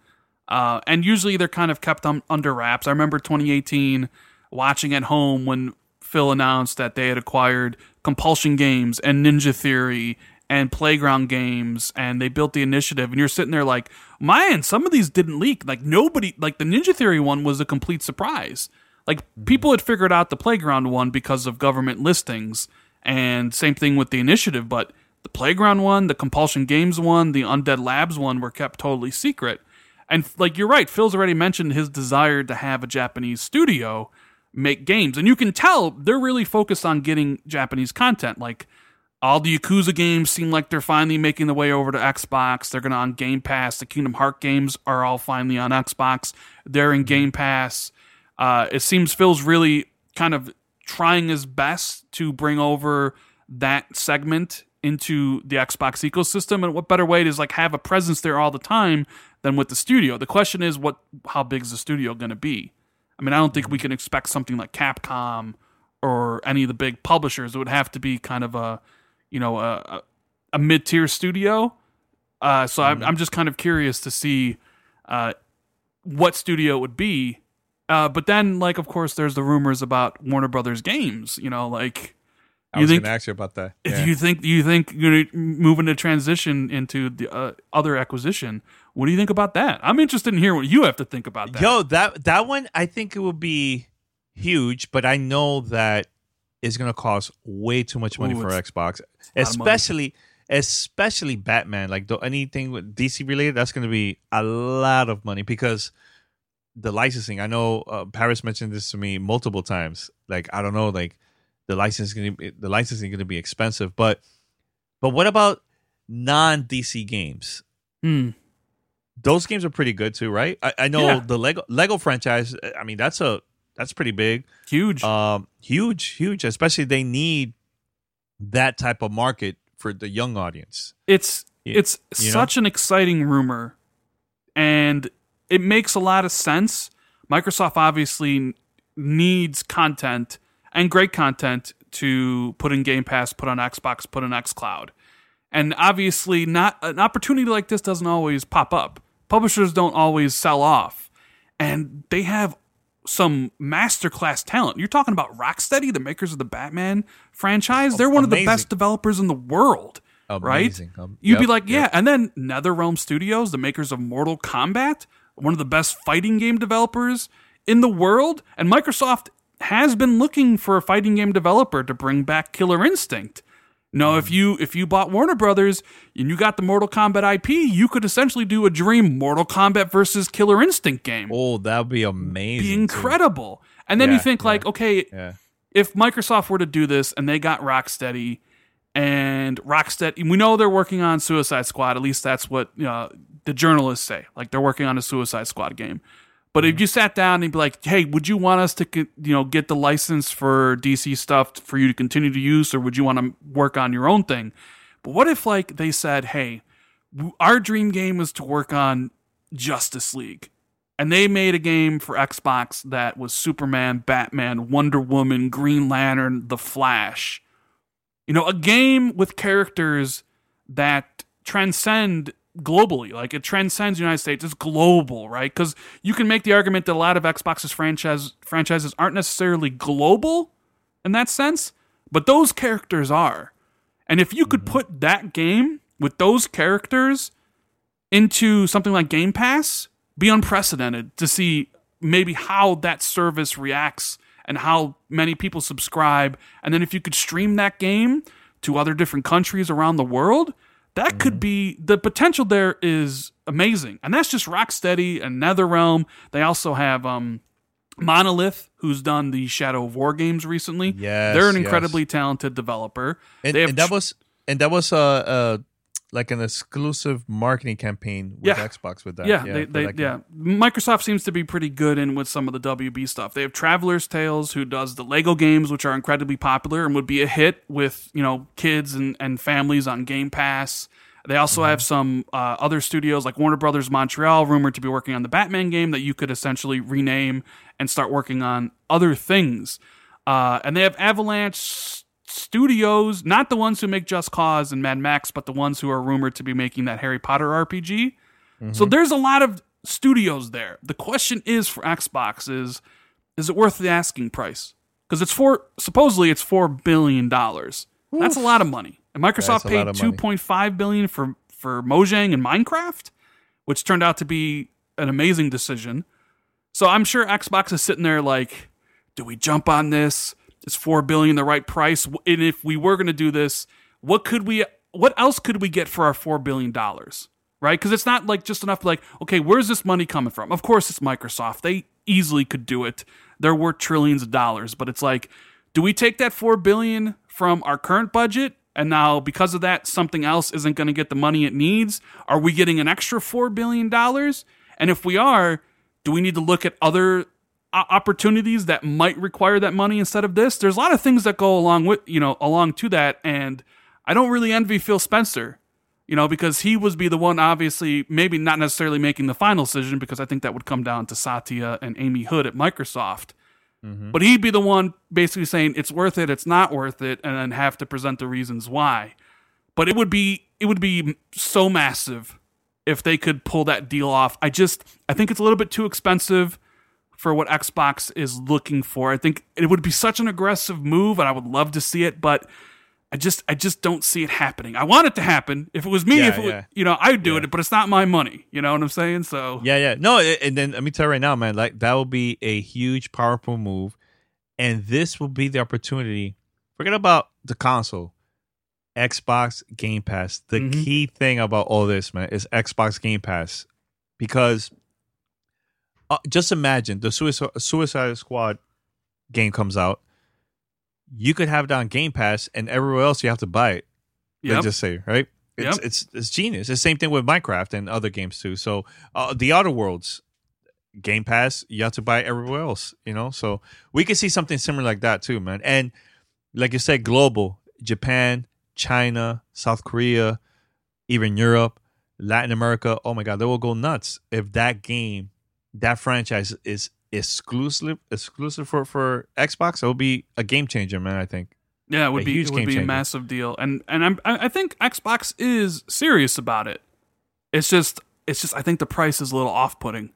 Uh, and usually they're kind of kept um, under wraps. I remember twenty eighteen watching at home when Phil announced that they had acquired Compulsion Games and Ninja Theory and Playground Games, and they built the initiative. And you're sitting there like, man, some of these didn't leak. Like nobody, like the Ninja Theory one was a complete surprise. Like people had figured out the Playground one because of government listings, and same thing with the initiative. But the Playground one, the Compulsion Games one, the Undead Labs one were kept totally secret. And like you're right, Phil's already mentioned his desire to have a Japanese studio make games, and you can tell they're really focused on getting Japanese content. Like all the Yakuza games seem like they're finally making the way over to Xbox. They're going to on Game Pass. The Kingdom Hearts games are all finally on Xbox. They're in Game Pass. Uh, it seems Phil's really kind of trying his best to bring over that segment into the Xbox ecosystem, and what better way to like have a presence there all the time than with the studio. The question is, what how big is the studio going to be? I mean, I don't think we can expect something like Capcom or any of the big publishers. It would have to be kind of a, you know, a, a mid-tier studio. Uh, so mm-hmm. I'm, I'm just kind of curious to see uh, what studio it would be. Uh, but then, like, of course, there's the rumors about Warner Brothers games. You know, like, I you was think, going to ask you about that. Yeah. Do you think? Do you think you're moving to transition into the uh, other acquisition? What do you think about that? I'm interested in hearing what you have to think about that. Yo, that that one, I think it would be huge, but I know that it's going to cost way too much money Ooh, for Xbox, especially especially Batman. Like the, anything with D C related, that's going to be a lot of money because the licensing. I know uh, Paris mentioned this to me multiple times. Like I don't know, like the license going to the licensing going to be expensive, but but what about non-D C games? Hmm. Those games are pretty good too, right? I, I know Yeah. the Lego Lego franchise. I mean, that's a that's pretty big, Huge. um, huge, huge. Especially they need that type of market for the young audience. It's Yeah. it's You know? such an exciting rumor, and it makes a lot of sense. Microsoft obviously needs content and great content to put in Game Pass, put on Xbox, put in xCloud. And obviously, not an opportunity like this doesn't always pop up. Publishers don't always sell off, and they have some masterclass talent. You're talking about Rocksteady, the makers of the Batman franchise. They're one of the Amazing. best developers in the world, Amazing. right? Um, You'd be yep, like, yeah. yep. And then NetherRealm Studios, the makers of Mortal Kombat, one of the best fighting game developers in the world. And Microsoft has been looking for a fighting game developer to bring back Killer Instinct. No, if you if you bought Warner Brothers and you got the Mortal Kombat I P, you could essentially do a dream Mortal Kombat versus Killer Instinct game. Oh, that would be amazing. Be too. incredible. And then Yeah, you think yeah. like, okay, Yeah. if Microsoft were to do this and they got Rocksteady, and Rocksteady, we know they're working on Suicide Squad. At least that's what uh, the journalists say. Like they're working on a Suicide Squad game. But if you sat down and be like, hey, would you want us to you know get the license for D C stuff for you to continue to use, or would you want to work on your own thing? But what if like they said, hey, our dream game is to work on Justice League, and they made a game for Xbox that was Superman, Batman, Wonder Woman, Green Lantern, The Flash. You know, a game with characters that transcend globally. Like it transcends the United States. It's global, right? Because you can make the argument that a lot of Xbox's franchise franchises aren't necessarily global in that sense, but those characters are. And if you could put that game with those characters into something like Game Pass, be unprecedented to see maybe how that service reacts and how many people subscribe. And then if you could stream that game to other different countries around the world, that mm-hmm. could be, the potential there is amazing. And that's just Rocksteady and NetherRealm. They also have um, Monolith, who's done the Shadow of War games recently. Yes, They're an yes. incredibly talented developer. And, they have and that was and that was uh, uh like an exclusive marketing campaign with Yeah. Xbox with that. Yeah, yeah, they, for they, that game. yeah. Microsoft seems to be pretty good in with some of the W B stuff. They have Traveler's Tales, who does the Lego games, which are incredibly popular and would be a hit with you know kids and, and families on Game Pass. They also Mm-hmm. have some uh, other studios like Warner Brothers Montreal, rumored to be working on the Batman game that you could essentially rename and start working on other things. Uh, and they have Avalanche Studios, not the ones who make Just Cause and Mad Max, but the ones who are rumored to be making that Harry Potter R P G. Mm-hmm. So there's a lot of studios there. The question is for Xbox is, is it worth the asking price? Because it's for, supposedly it's four billion dollars. That's a lot of money. And Microsoft paid two point five billion dollars for, for Mojang and Minecraft, which turned out to be an amazing decision. So I'm sure Xbox is sitting there like, do we jump on this? Is four billion dollars the right price? And if we were going to do this, what could we, what else could we get for our four billion dollars? Right? Because it's not like just enough like, okay, where's this money coming from? Of course it's Microsoft. They easily could do it. They're worth trillions of dollars. But it's like, do we take that four billion dollars from our current budget? And now because of that, something else isn't going to get the money it needs? Are we getting an extra four billion dollars? And if we are, do we need to look at other opportunities that might require that money instead of this? There's a lot of things that go along with, you know, along to that. And I don't really envy Phil Spencer, you know, because he would be the one, obviously, maybe not necessarily making the final decision, because I think that would come down to Satya and Amy Hood at Microsoft. Mm-hmm. But he'd be the one basically saying it's worth it, it's not worth it, and then have to present the reasons why. But it would be it would be so massive if they could pull that deal off. I just I think it's a little bit too expensive for what Xbox is looking for. I think it would be such an aggressive move, and I would love to see it, but I just I just don't see it happening. I want it to happen. If it was me, yeah, if it yeah. was, you know, I'd do yeah. it, but it's not my money. You know what I'm saying? So yeah, yeah, no, and then let me tell you right now, man, like that will be a huge, powerful move, and this will be the opportunity. Forget about the console, Xbox Game Pass. The mm-hmm. key thing about all this, man, is Xbox Game Pass, because uh, just imagine the Suicide, Suicide Squad game comes out. You could have it on Game Pass, and everywhere else you have to buy it. Yep. Let's just say, right? It's, yep. it's it's genius. It's the same thing with Minecraft and other games too. So uh, the Outer Worlds, Game Pass, you have to buy it everywhere else. You know, so we could see something similar like that too, man. And like you said, global, Japan, China, South Korea, even Europe, Latin America. Oh my God, they will go nuts if that game, that franchise is exclusive exclusive for, for Xbox. It will be a game changer, man. I think. Yeah, it would a be huge it would game be changer. a massive deal, and and I'm I think Xbox is serious about it. It's just it's just I think the price is a little off putting.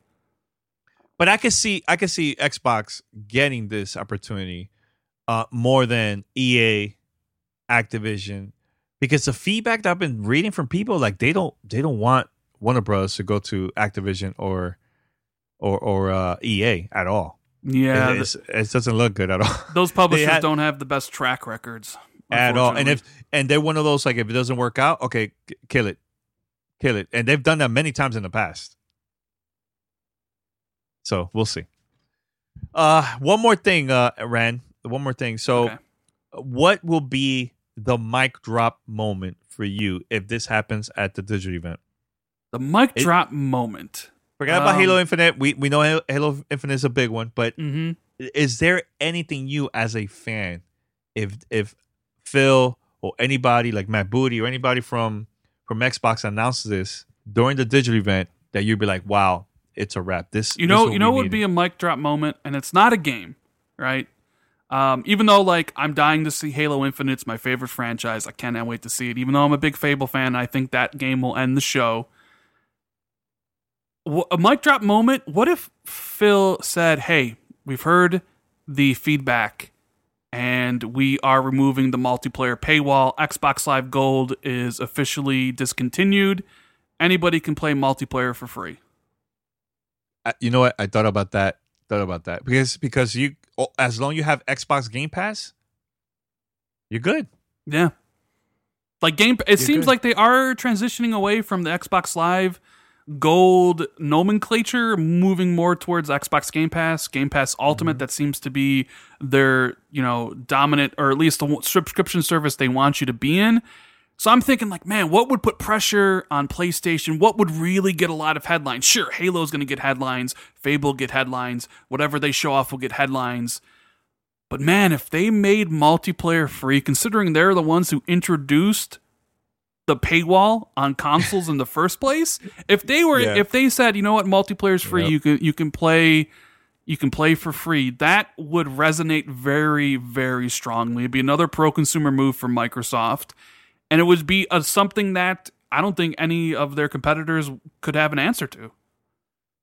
But I can see I can see Xbox getting this opportunity uh, more than E A, Activision, because the feedback that I've been reading from people, like they don't they don't want Warner Bros. To go to Activision or or or uh, E A at all. Yeah, it, it doesn't look good at all. Those publishers had, don't have the best track records at all. And if and they're one of those, like, if it doesn't work out, okay, k- kill it, kill it. And they've done that many times in the past. So we'll see. Uh, one more thing, uh, Ran. One more thing. So, okay. What will be the mic drop moment for you if this happens at the digital event? The mic it, drop moment. Forget um, about Halo Infinite. We we know Halo Infinite is a big one, but mm-hmm. is there anything you as a fan, if if Phil or anybody like Matt Booty or anybody from from Xbox announces this during the digital event, that you'd be like, wow, it's a wrap. This you know this you know what would be a mic drop moment, and it's not a game, right? Um, even though like I'm dying to see Halo Infinite, it's my favorite franchise. I cannot wait to see it. Even though I'm a big Fable fan, I think that game will end the show. A mic drop moment. What if Phil said, hey, we've heard the feedback and we are removing the multiplayer paywall. Xbox Live Gold is officially discontinued. Anybody can play multiplayer for free. Uh, you know what? I thought about that. Thought about that because because you as long as you have Xbox Game Pass, you're good. Yeah. Like game it you're seems good. Like they are transitioning away from the Xbox Live Gold nomenclature, moving more towards Xbox Game Pass, Game Pass Ultimate. Mm-hmm. That seems to be their, you know, dominant, or at least the subscription service they want you to be in. So I'm thinking like, man, what would put pressure on PlayStation? What would really get a lot of headlines? Sure, Halo's going to get headlines, Fable will get headlines, whatever they show off will get headlines. But man, if they made multiplayer free, considering they're the ones who introduced the paywall on consoles in the first place, if they were yeah. if they said, you know what, multiplayer's free, yep. you can you can play you can play for free, that would resonate very, very strongly. It'd be another pro consumer move from Microsoft, and it would be a, something that I don't think any of their competitors could have an answer to.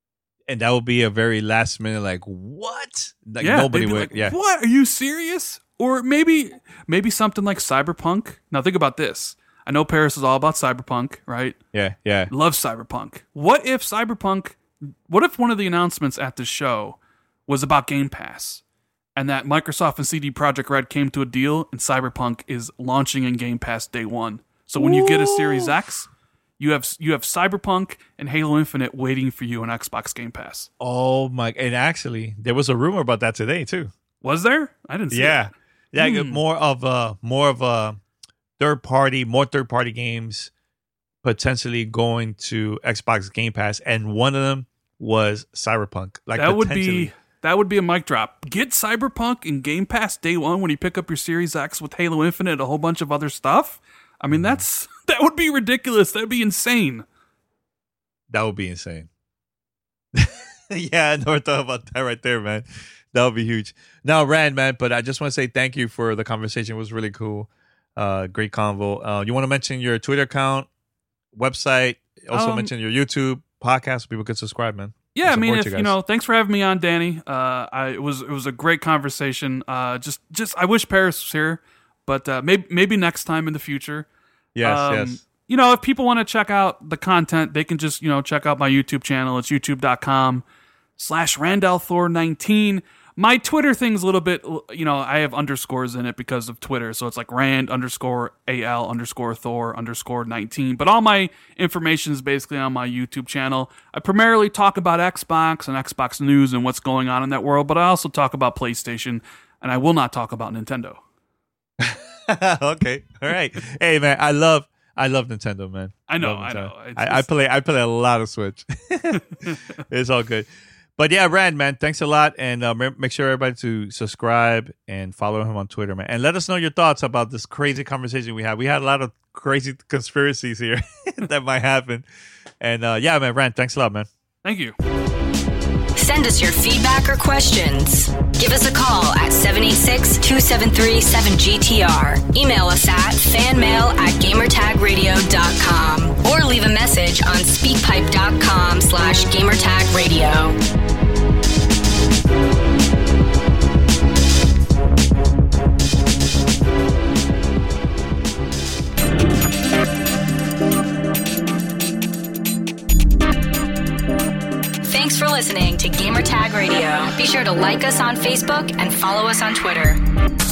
and that would be a very last minute, like what? Like yeah, nobody they'd be would. like, yeah. What? Are you serious? Or maybe maybe something like Cyberpunk. Now think about this. I know Paris is all about Cyberpunk, right? Yeah, yeah. Love Cyberpunk. What if Cyberpunk? What if one of the announcements at this show was about Game Pass, and that Microsoft and C D Projekt Red came to a deal, and Cyberpunk is launching in Game Pass day one. So when you get a Series X, you have you have Cyberpunk and Halo Infinite waiting for you on Xbox Game Pass. Oh my! And actually, there was a rumor about that today too. Was there? I didn't see Yeah, it. yeah. Hmm. More of a more of a third party, more third party games potentially going to Xbox Game Pass, and one of them was Cyberpunk. Like That would potentially. be that would be a mic drop. Get Cyberpunk in Game Pass day one when you pick up your Series X with Halo Infinite and a whole bunch of other stuff. I mean, that's that would be ridiculous. That'd be insane. That would be insane. Yeah, I never thought about that right there, man. That would be huge. Now, Rand, man, but I just want to say thank you for the conversation. It was really cool. Uh, great convo. Uh, you want to mention your Twitter account, website, also Um, mention your YouTube podcast so people can subscribe, man. Yeah, I And mean, support if you you, guys. know, thanks for having me on, Danny. Uh, I it was it was a great conversation. Uh, just just I wish Paris was here, but uh, maybe maybe next time in the future. Yes, Um, yes. You know, if people want to check out the content, they can just, you know, check out my YouTube channel. It's youtube.com slash Randall Thor 19. My Twitter thing's a little bit, you know, I have underscores in it because of Twitter. So it's like Rand underscore AL underscore Thor underscore 19. But all my information is basically on my YouTube channel. I primarily talk about Xbox and Xbox news and what's going on in that world, but I also talk about PlayStation, and I will not talk about Nintendo. Okay, all right. Hey, man, I love I love Nintendo, man. I know, Love I Nintendo. know. It's- I, I it's- play I play a lot of Switch. It's all good. But yeah, Rand, man, thanks a lot, and uh, ma- make sure everybody to subscribe and follow him on Twitter, man, and let us know your thoughts about this crazy conversation we had. We had a lot of crazy conspiracies here that might happen, and uh, yeah, man, Rand, thanks a lot, man. Thank you. Send us your feedback or questions. Give us a call at seven eight six, two seven three, seven G T R. Email us at fanmail at gamertagradio dot com or leave a message on speakpipe.com slash gamertagradio. Thanks for listening to Gamertag Radio. Be sure to like us on Facebook and follow us on Twitter.